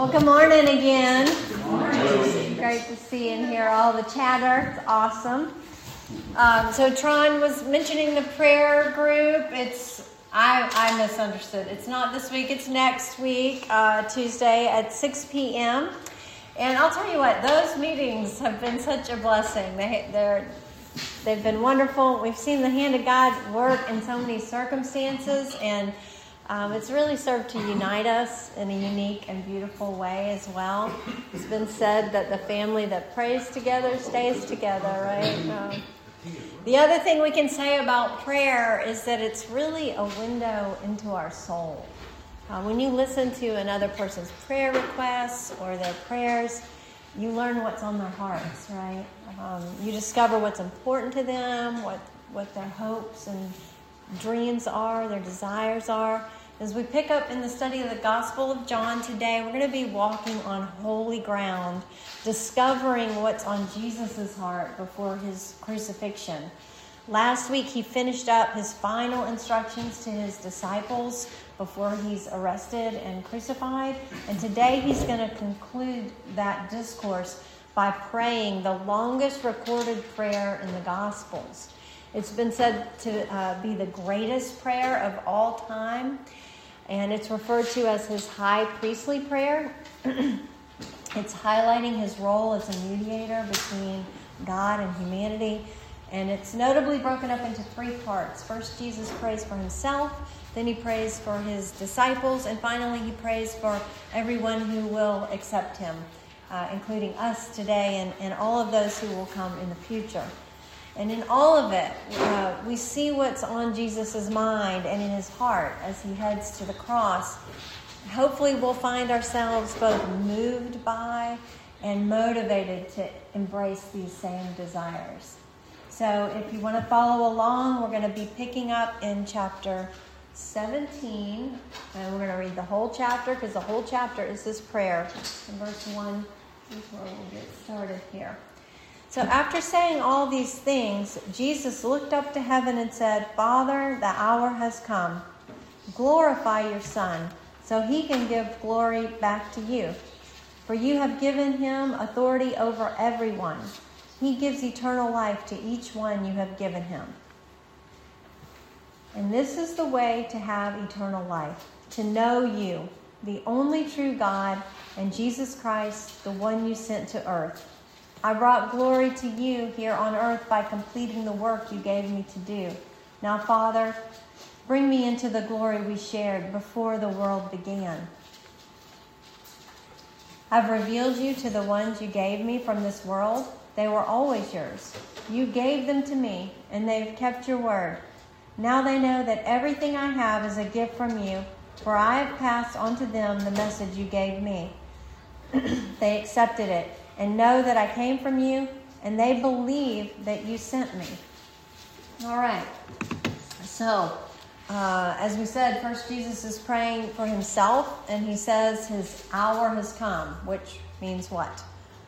Well, good morning again. Good morning. Great to see and hear all the chatter. It's awesome. So Tron was mentioning the prayer group. I misunderstood. It's not this week. It's next week, Tuesday at 6 p.m. And I'll tell you what, those meetings have been such a blessing. They've been wonderful. We've seen the hand of God work in so many circumstances, and it's really served to unite us in a unique and beautiful way as well. It's been said that the family that prays together stays together, right? The other thing we can say about prayer is that it's really a window into our soul. When you listen to another person's prayer requests or their prayers, you learn what's on their hearts, right? You discover what's important to them, what their hopes and dreams are, their desires are. As we pick up in the study of the Gospel of John today, we're going to be walking on holy ground, discovering what's on Jesus' heart before his crucifixion. Last week, he finished up his final instructions to his disciples before he's arrested and crucified. And today, he's going to conclude that discourse by praying the longest recorded prayer in the Gospels. It's been said to be the greatest prayer of all time. And it's referred to as his high priestly prayer. It's highlighting his role as a mediator between God and humanity. And it's notably broken up into three parts. First, Jesus prays for himself. Then he prays for his disciples. And finally, he prays for everyone who will accept him, including us today and all of those who will come in the future. And in all of it, we see what's on Jesus' mind and in his heart as he heads to the cross. Hopefully we'll find ourselves both moved by and motivated to embrace these same desires. So if you want to follow along, we're going to be picking up in chapter 17. And we're going to read the whole chapter because the whole chapter is this prayer. In verse 1 is where we'll get started here. So after saying all these things, Jesus looked up to heaven and said, "Father, the hour has come. Glorify your Son, so he can give glory back to you. For you have given him authority over everyone. He gives eternal life to each one you have given him. And this is the way to have eternal life, to know you, the only true God, and Jesus Christ, the one you sent to earth. I brought glory to you here on earth by completing the work you gave me to do. Now, Father, bring me into the glory we shared before the world began. I've revealed you to the ones you gave me from this world. They were always yours. You gave them to me, and they've kept your word. Now they know that everything I have is a gift from you, for I have passed on to them the message you gave me. They accepted it and know that I came from you, and they believe that you sent me." All right. So, as we said, first Jesus is praying for himself, and he says his hour has come, which means what?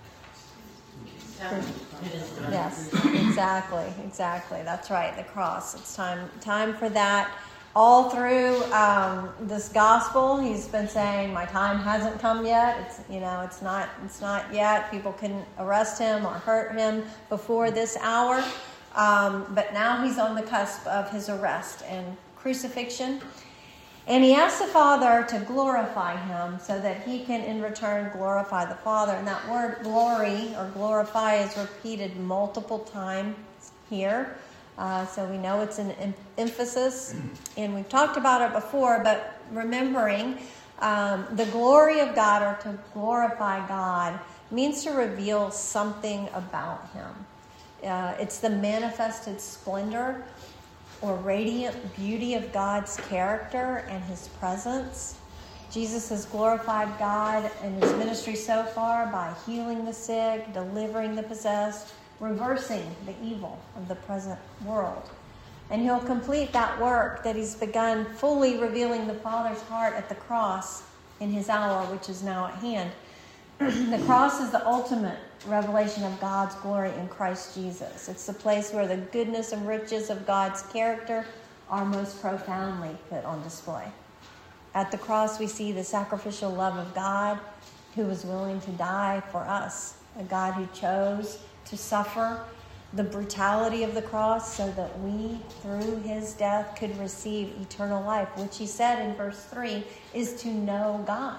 Yes, exactly. That's right, the cross. It's time for that. All through this gospel, he's been saying, "My time hasn't come yet. It's not yet. People couldn't arrest him or hurt him before this hour." But now he's on the cusp of his arrest and crucifixion. And he asks the Father to glorify him so that he can in return glorify the Father. And that word glory or glorify is repeated multiple times here. So we know it's an emphasis, and we've talked about it before, but remembering the glory of God or to glorify God means to reveal something about him. It's the manifested splendor or radiant beauty of God's character and his presence. Jesus has glorified God in his ministry so far by healing the sick, delivering the possessed, reversing the evil of the present world. And he'll complete that work that he's begun, fully revealing the Father's heart at the cross in his hour, which is now at hand. The cross is the ultimate revelation of God's glory in Christ Jesus. It's the place where the goodness and riches of God's character are most profoundly put on display. At the cross, we see the sacrificial love of God who was willing to die for us, a God who chose to suffer the brutality of the cross so that we, through his death, could receive eternal life, which he said in verse 3 is to know God.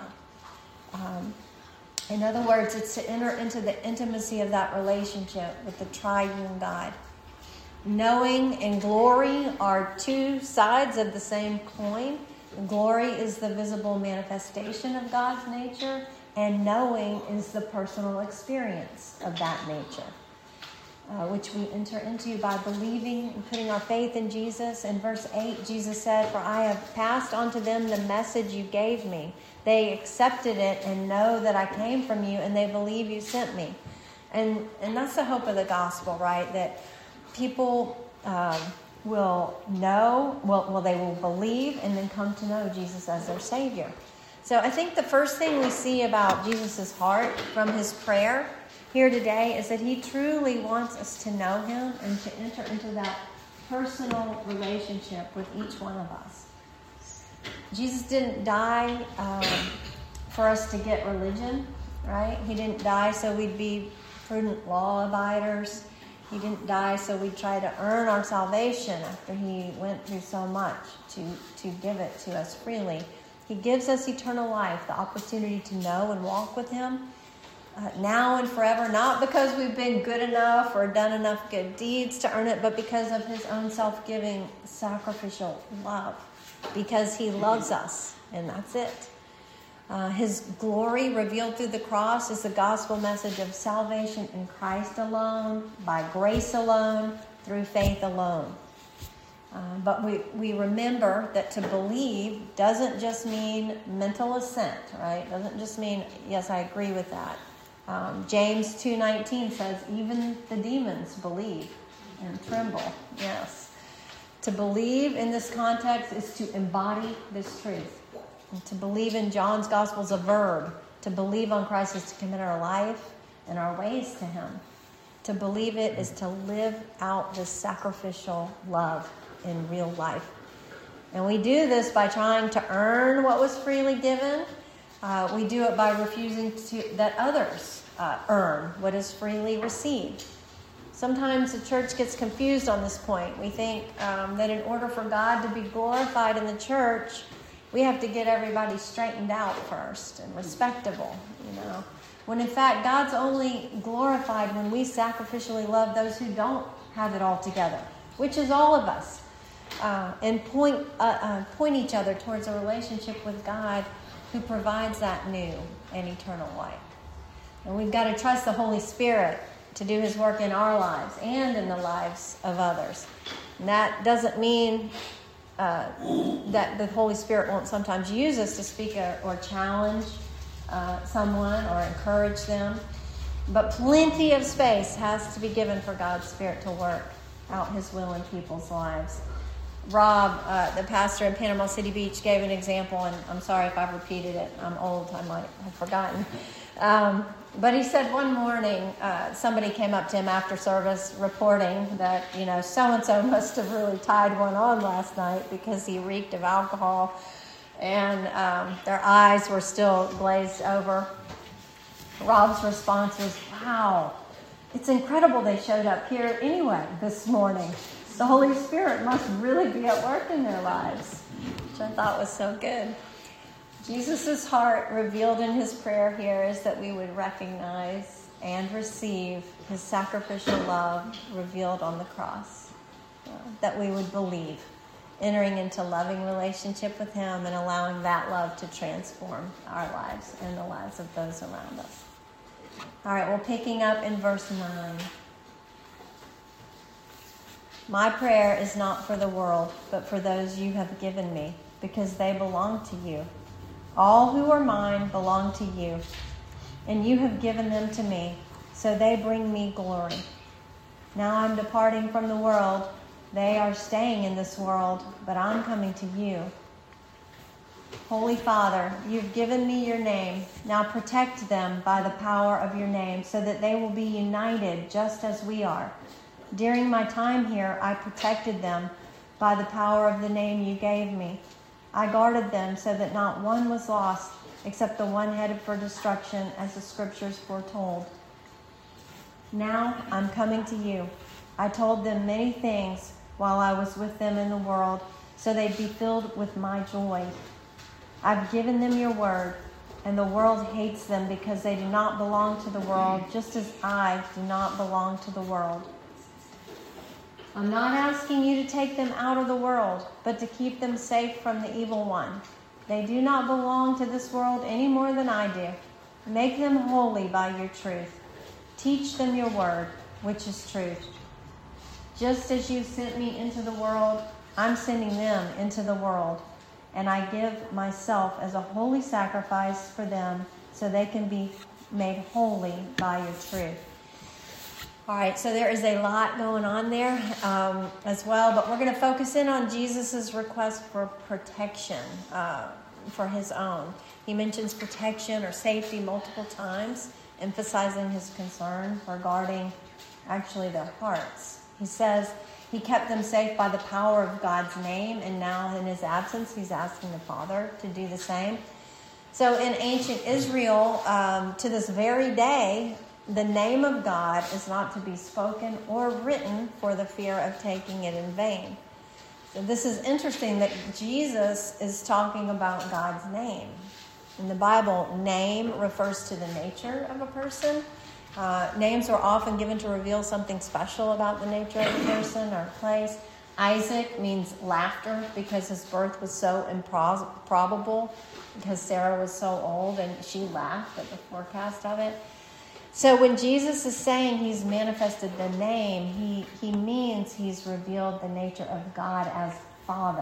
In other words, it's to enter into the intimacy of that relationship with the triune God. Knowing and glory are two sides of the same coin. Glory is the visible manifestation of God's nature, and knowing is the personal experience of that nature, which we enter into by believing and putting our faith in Jesus. In verse 8, Jesus said, "For I have passed on to them the message you gave me. They accepted it and know that I came from you, and they believe you sent me." And that's the hope of the gospel, right? That people will know, they will believe and then come to know Jesus as their Savior. So I think the first thing we see about Jesus' heart from his prayer here today is that he truly wants us to know him and to enter into that personal relationship with each one of us. Jesus didn't die for us to get religion, right? He didn't die so we'd be prudent law abiders. He didn't die so we'd try to earn our salvation after he went through so much to give it to us freely. He gives us eternal life, the opportunity to know and walk with him now and forever, not because we've been good enough or done enough good deeds to earn it, but because of his own self-giving, sacrificial love, because he loves us, and that's it. His glory revealed through the cross is the gospel message of salvation in Christ alone, by grace alone, through faith alone. But we remember that to believe doesn't just mean mental assent, right? Doesn't just mean, yes, I agree with that. James 2:19 says, even the demons believe and tremble. Yes. To believe in this context is to embody this truth. And to believe in John's gospel is a verb. To believe on Christ is to commit our life and our ways to him. To believe it is to live out this sacrificial love in real life. And we do this by trying to earn what was freely given. We do it by refusing that others earn what is freely received. Sometimes the church gets confused on this point. We think that in order for God to be glorified in the church, we have to get everybody straightened out first and respectable, when in fact God's only glorified when we sacrificially love those who don't have it all together, which is all of us, and point each other towards a relationship with God who provides that new and eternal life. And we've got to trust the Holy Spirit to do his work in our lives and in the lives of others. And that doesn't mean that the Holy Spirit won't sometimes use us to speak or challenge someone or encourage them. But plenty of space has to be given for God's Spirit to work out his will in people's lives. Rob, the pastor in Panama City Beach, gave an example, and I'm sorry if I've repeated it. I'm old, I might have forgotten. But he said one morning somebody came up to him after service reporting that, so-and-so must have really tied one on last night because he reeked of alcohol, and their eyes were still glazed over. Rob's response was, wow, it's incredible they showed up here anyway this morning. The Holy Spirit must really be at work in their lives, which I thought was so good. Jesus' heart revealed in his prayer here is that we would recognize and receive his sacrificial love revealed on the cross, that we would believe, entering into loving relationship with him and allowing that love to transform our lives and the lives of those around us. All right, well, picking up in verse 9. My prayer is not for the world, but for those you have given me, because they belong to you. All who are mine belong to you, and you have given them to me, so they bring me glory. Now I'm departing from the world. They are staying in this world, but I'm coming to you. Holy Father, you've given me your name. Now protect them by the power of your name, so that they will be united just as we are. During my time here, I protected them by the power of the name you gave me. I guarded them so that not one was lost, except the one headed for destruction, as the scriptures foretold. Now I'm coming to you. I told them many things while I was with them in the world, so they'd be filled with my joy. I've given them your word, and the world hates them because they do not belong to the world, just as I do not belong to the world. I'm not asking you to take them out of the world, but to keep them safe from the evil one. They do not belong to this world any more than I do. Make them holy by your truth. Teach them your word, which is truth. Just as you sent me into the world, I'm sending them into the world, and I give myself as a holy sacrifice for them so they can be made holy by your truth. All right, so there is a lot going on there as well, but we're going to focus in on Jesus' request for protection for his own. He mentions protection or safety multiple times, emphasizing his concern regarding actually their hearts. He says he kept them safe by the power of God's name, and now in his absence, he's asking the Father to do the same. So in ancient Israel, to this very day, the name of God is not to be spoken or written for the fear of taking it in vain. So this is interesting that Jesus is talking about God's name. In the Bible, name refers to the nature of a person. Names are often given to reveal something special about the nature of a person or place. Isaac means laughter because his birth was so improbable, because Sarah was so old and she laughed at the forecast of it. So when Jesus is saying he's manifested the name, he means he's revealed the nature of God as Father.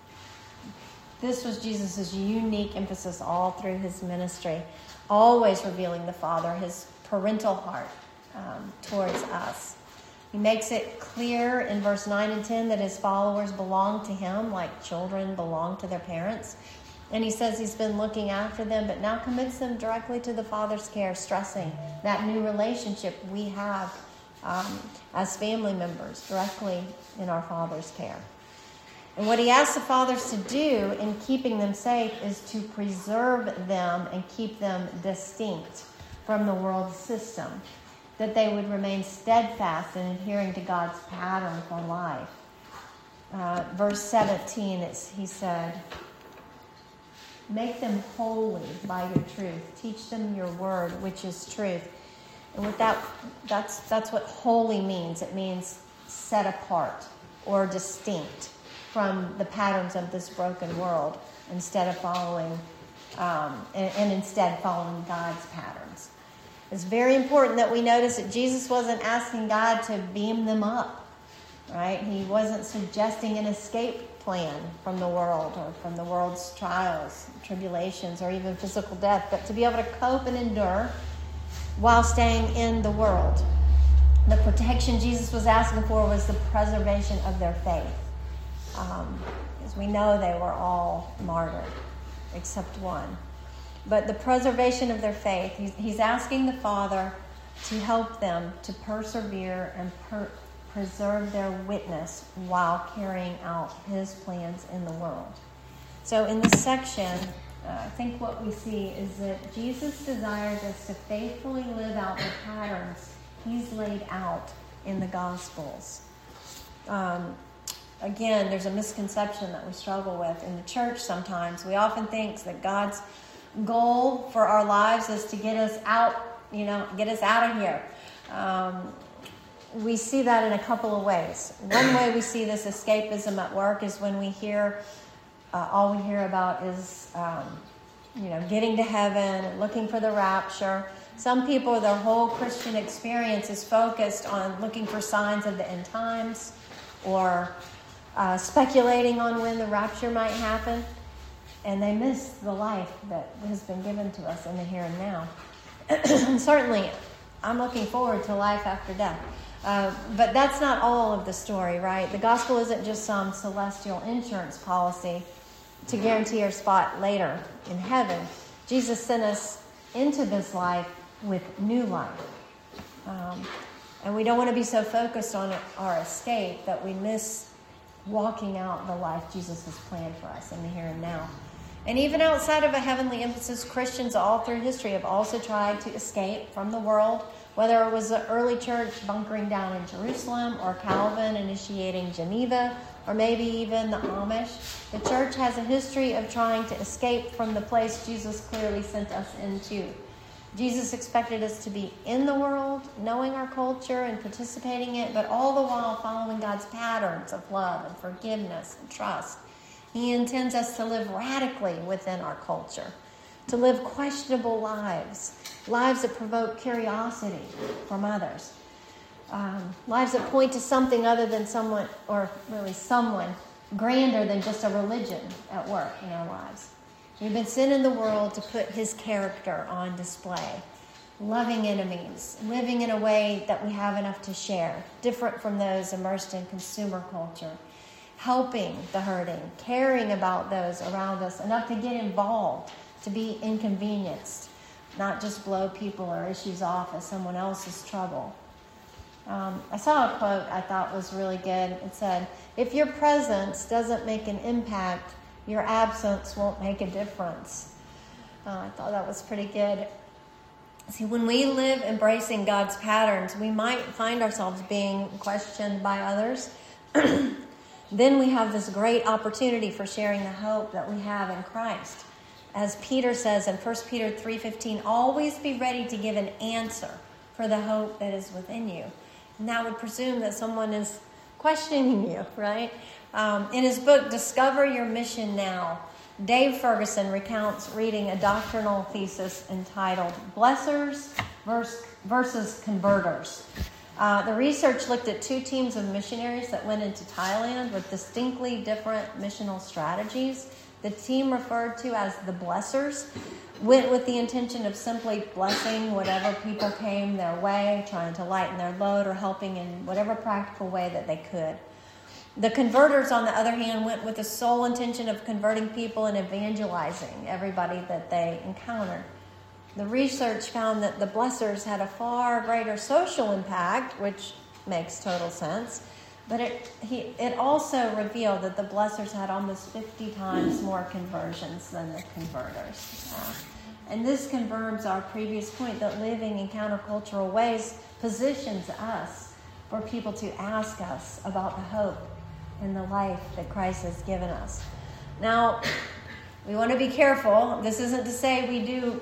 This was Jesus' unique emphasis all through his ministry, always revealing the Father, his parental heart towards us. He makes it clear in verse 9 and 10 that his followers belong to him like children belong to their parents. And he says he's been looking after them, but now commits them directly to the Father's care, stressing that new relationship we have as family members directly in our Father's care. And what he asks the fathers to do in keeping them safe is to preserve them and keep them distinct from the world system, that they would remain steadfast in adhering to God's pattern for life. Verse 17, he said, make them holy by your truth. Teach them your word, which is truth. And with that's what holy means. It means set apart or distinct from the patterns of this broken world, instead of following God's patterns. It's very important that we notice that Jesus wasn't asking God to beam them up, right? He wasn't suggesting an escape plan from the world or from the world's trials, tribulations, or even physical death, but to be able to cope and endure while staying in the world. The protection Jesus was asking for was the preservation of their faith. As we know, they were all martyred, except one. But the preservation of their faith, he's asking the Father to help them to persevere and preserve their witness while carrying out his plans in the world. So in this section, I think what we see is that Jesus desires us to faithfully live out the patterns he's laid out in the Gospels. Again, there's a misconception that we struggle with in the church sometimes. We often think that God's goal for our lives is to get us out, get us out of here. We see that in a couple of ways. One way we see this escapism at work is when we hear, all we hear about is, getting to heaven and looking for the rapture. Some people, their whole Christian experience is focused on looking for signs of the end times or speculating on when the rapture might happen. And they miss the life that has been given to us in the here and now. And certainly, I'm looking forward to life after death. But that's not all of the story, right? The gospel isn't just some celestial insurance policy to guarantee our spot later in heaven. Jesus sent us into this life with new life. And we don't want to be so focused on our escape that we miss walking out the life Jesus has planned for us in the here and now. And even outside of a heavenly emphasis, Christians all through history have also tried to escape from the world, whether it was the early church bunkering down in Jerusalem, or Calvin initiating Geneva, or maybe even the Amish. The church has a history of trying to escape from the place Jesus clearly sent us into. Jesus expected us to be in the world, knowing our culture and participating in it, but all the while following God's patterns of love and forgiveness and trust. He intends us to live radically within our culture, to live questionable lives that provoke curiosity from others, lives that point to something other than someone, or really someone grander than just a religion at work in our lives. We've been sent in the world to put his character on display, loving enemies, living in a way that we have enough to share, different from those immersed in consumer culture, helping the hurting, caring about those around us, enough to get involved, to be inconvenienced, not just blow people or issues off as someone else's trouble. I saw a quote I thought was really good. It said, "If your presence doesn't make an impact, your absence won't make a difference." I thought that was pretty good. See, when we live embracing God's patterns, we might find ourselves being questioned by others. Then we have this great opportunity for sharing the hope that we have in Christ. As Peter says in 1 Peter 3:15, always be ready to give an answer for the hope that is within you. And that would presume that someone is questioning you, right? In his book, Discover Your Mission Now, Dave Ferguson recounts reading a doctrinal thesis entitled Blessers versus Converters. The research looked at two teams of missionaries that went into Thailand with distinctly different missional strategies. The team referred to as the Blessers went with the intention of simply blessing whatever people came their way, trying to lighten their load or helping in whatever practical way that they could. The Converters, on the other hand, went with the sole intention of converting people and evangelizing everybody that they encountered. The research found that the Blessers had a far greater social impact, which makes total sense, but it also revealed that the Blessers had almost 50 times more conversions than the Converters. And this confirms our previous point that living in countercultural ways positions us for people to ask us about the hope and the life that Christ has given us. Now, we want to be careful. This isn't to say we do,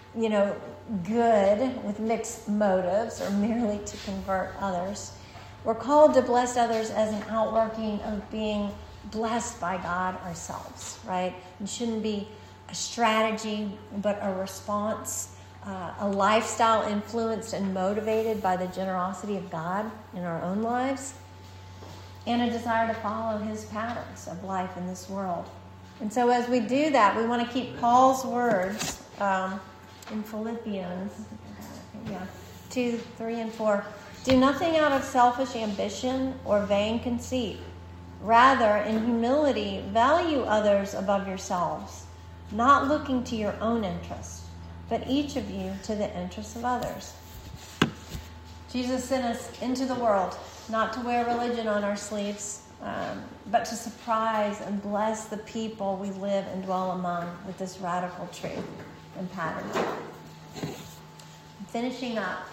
good with mixed motives or merely to convert others. We're called to bless others as an outworking of being blessed by God ourselves, right? It shouldn't be a strategy, but a response, a lifestyle influenced and motivated by the generosity of God in our own lives, and a desire to follow his patterns of life in this world. And so as we do that, we want to keep Paul's words in Philippians 2, 3, and 4. Do nothing out of selfish ambition or vain conceit. Rather, in humility, value others above yourselves, not looking to your own interest, but each of you to the interests of others. Jesus sent us into the world, not to wear religion on our sleeves, but to surprise and bless the people we live and dwell among with this radical truth and pattern. Finishing up,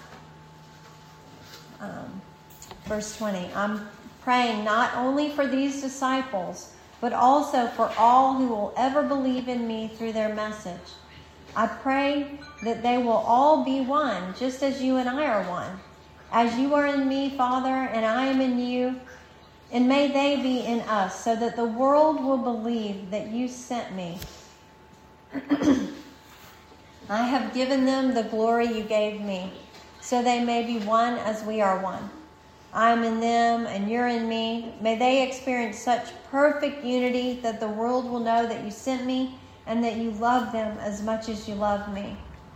verse 20. I'm praying not only for these disciples, but also for all who will ever believe in me through their message. I pray that they will all be one, just as you and I are one. As you are in me, Father, and I am in you, and may they be in us, so that the world will believe that you sent me. I have given them the glory you gave me, so they may be one as we are one. I am in them, and you're in me. May they experience such perfect unity that the world will know that you sent me, and that you love them as much as you love me.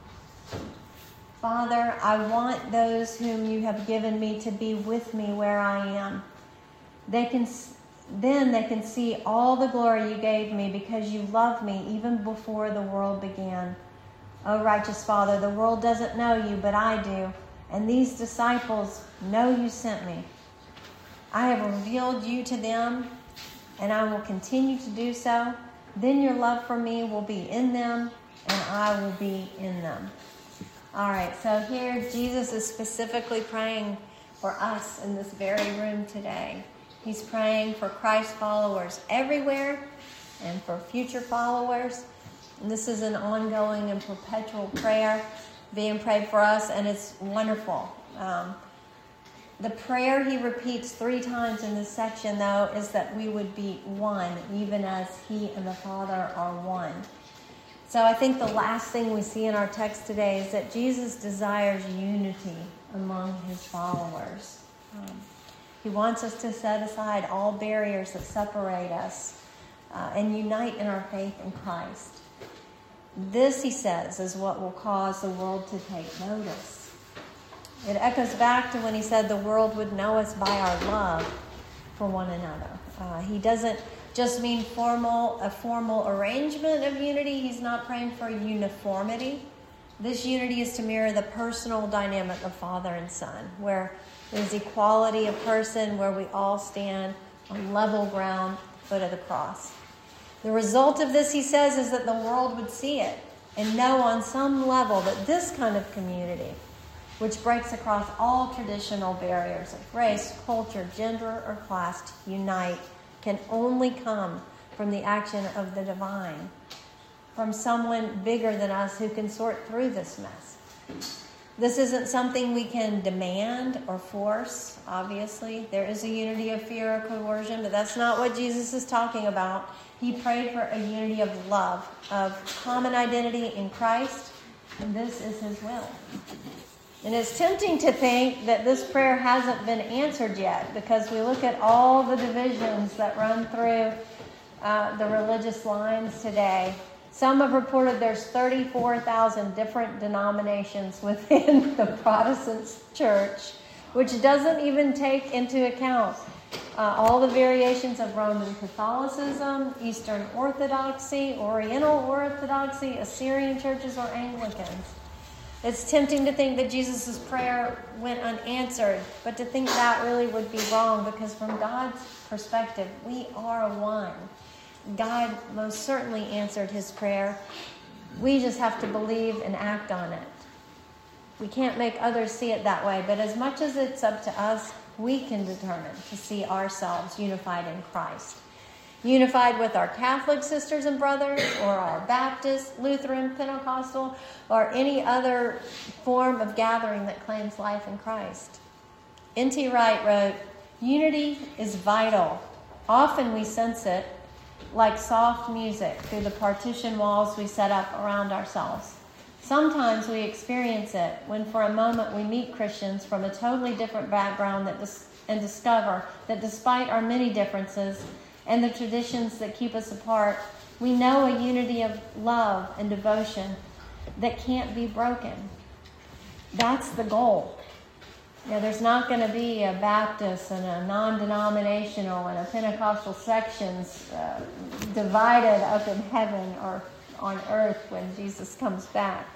Father, I want those whom you have given me to be with me where I am. Then they can see all the glory you gave me because you loved me even before the world began. Oh, righteous Father, the world doesn't know you, but I do. And these disciples know you sent me. I have revealed you to them, and I will continue to do so. Then your love for me will be in them, and I will be in them. All right, so here Jesus is specifically praying for us in this very room today. He's praying for Christ followers everywhere and for future followers. And this is an ongoing and perpetual prayer being prayed for us, and it's wonderful. The prayer he repeats 3 times in this section, though, is that we would be one, even as he and the Father are one. So I think the last thing we see in our text today is that Jesus desires unity among his followers. He wants us to set aside all barriers that separate us and unite in our faith in Christ. This, he says, is what will cause the world to take notice. It echoes back to when he said the world would know us by our love for one another. He doesn't just mean a formal arrangement of unity. He's not praying for uniformity. This unity is to mirror the personal dynamic of Father and Son, where there's equality of person, where we all stand on level ground, foot of the cross. The result of this, he says, is that the world would see it and know on some level that this kind of community, which breaks across all traditional barriers of race, culture, gender, or class, to unite, can only come from the action of the divine, from someone bigger than us who can sort through this mess. This isn't something we can demand or force, obviously. There is a unity of fear or coercion, but that's not what Jesus is talking about. He prayed for a unity of love, of common identity in Christ, and this is his will. And it's tempting to think that this prayer hasn't been answered yet, because we look at all the divisions that run through the religious lines today. Some have reported there's 34,000 different denominations within the Protestant church, which doesn't even take into account all the variations of Roman Catholicism, Eastern Orthodoxy, Oriental Orthodoxy, Assyrian churches, or Anglicans. It's tempting to think that Jesus' prayer went unanswered, but to think that really would be wrong, because from God's perspective, we are one. God most certainly answered his prayer. We just have to believe and act on it. We can't make others see it that way, but as much as it's up to us, we can determine to see ourselves unified in Christ. Unified with our Catholic sisters and brothers, or our Baptist, Lutheran, Pentecostal, or any other form of gathering that claims life in Christ. N.T. Wright wrote, "Unity is vital. Often we sense it like soft music through the partition walls we set up around ourselves. Sometimes we experience it when for a moment we meet Christians from a totally different background and discover that despite our many differences and the traditions that keep us apart, we know a unity of love and devotion that can't be broken." That's the goal. There's not going to be a Baptist and a non-denominational and a Pentecostal sections divided up in heaven or on earth when Jesus comes back.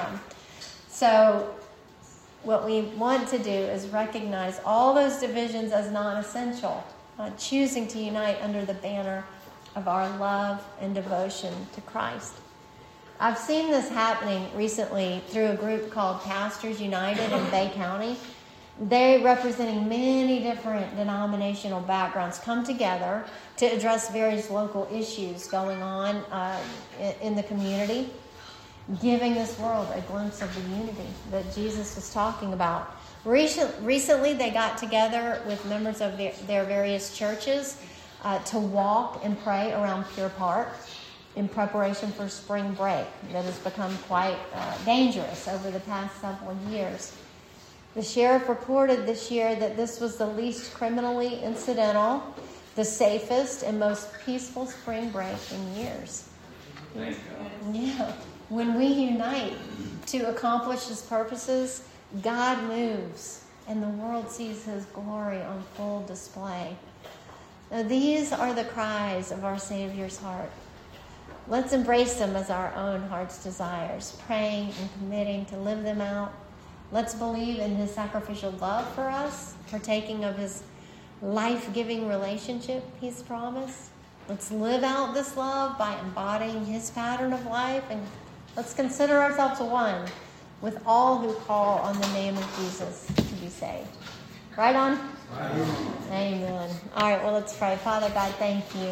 So what we want to do is recognize all those divisions as non-essential, choosing to unite under the banner of our love and devotion to Christ. I've seen this happening recently through a group called Pastors United in Bay County. They, representing many different denominational backgrounds, come together to address various local issues going on in the community, giving this world a glimpse of the unity that Jesus was talking about. Recently, they got together with members of their various churches to walk and pray around Pier Park in preparation for spring break that has become quite dangerous over the past several years. The sheriff reported this year that this was the least criminally incidental, the safest, and most peaceful spring break in years. Yeah. When we unite to accomplish his purposes, God moves, and the world sees his glory on full display. Now, these are the cries of our Savior's heart. Let's embrace them as our own heart's desires, praying and committing to live them out. Let's believe in his sacrificial love for us, partaking of his life-giving relationship he's promised. Let's live out this love by embodying his pattern of life, and let's consider ourselves one with all who call on the name of Jesus to be saved. Right on? Amen. All right, well, let's pray. Father God, thank you.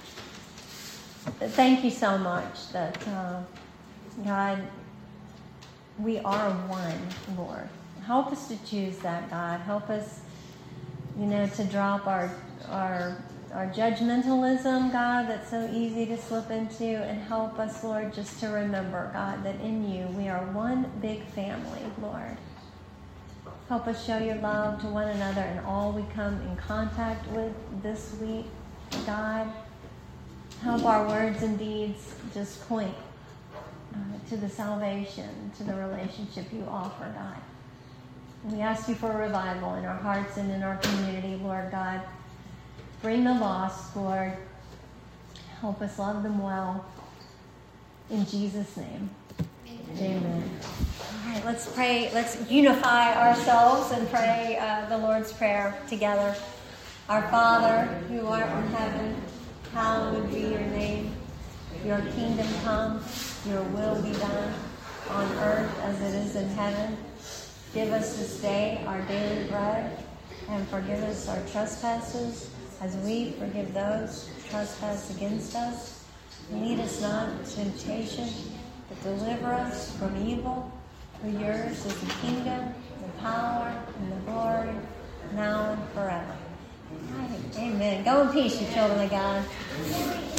Thank you so much that, God, we are one, Lord. Help us to choose that, God. Help us, to drop our judgmentalism, God, that's so easy to slip into, and help us, Lord, just to remember, God, that in you we are one big family, Lord. Help us show your love to one another and all we come in contact with this week, God. Help our words and deeds just point to the salvation, to the relationship you offer, God. We ask you for a revival in our hearts and in our community, Lord God. Bring the lost, Lord. Help us love them well. In Jesus' name, amen. All right, let's pray. Let's unify ourselves and pray the Lord's Prayer together. Our Father, who art in heaven, hallowed be your name. Your kingdom come, your will be done, on earth as it is in heaven. Give us this day our daily bread, and forgive us our trespasses, as we forgive those who trespass against us. Lead us not into temptation, but deliver us from evil. For yours is the kingdom, the power, and the glory, now and forever. All right. Amen. Go in peace, you children of God.